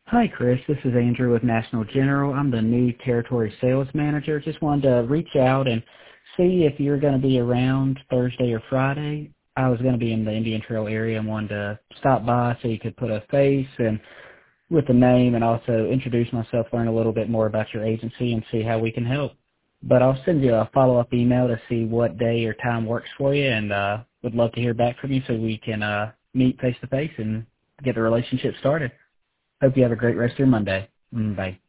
Hi, Chris. This is Andrew with National General. I'm the new territory sales manager. Just wanted to reach out and see if you're going to be around Thursday or Friday. I was going to be in the Indian Trail area and wanted to stop by so you could put a face and with the name and also introduce myself, learn a little bit more about your agency and see how we can help. But I'll send you a follow-up email to see what day or time works for you and would love to hear back from you so we can meet face-to-face and get the relationship started. Hope you have a great rest of your Monday. Bye.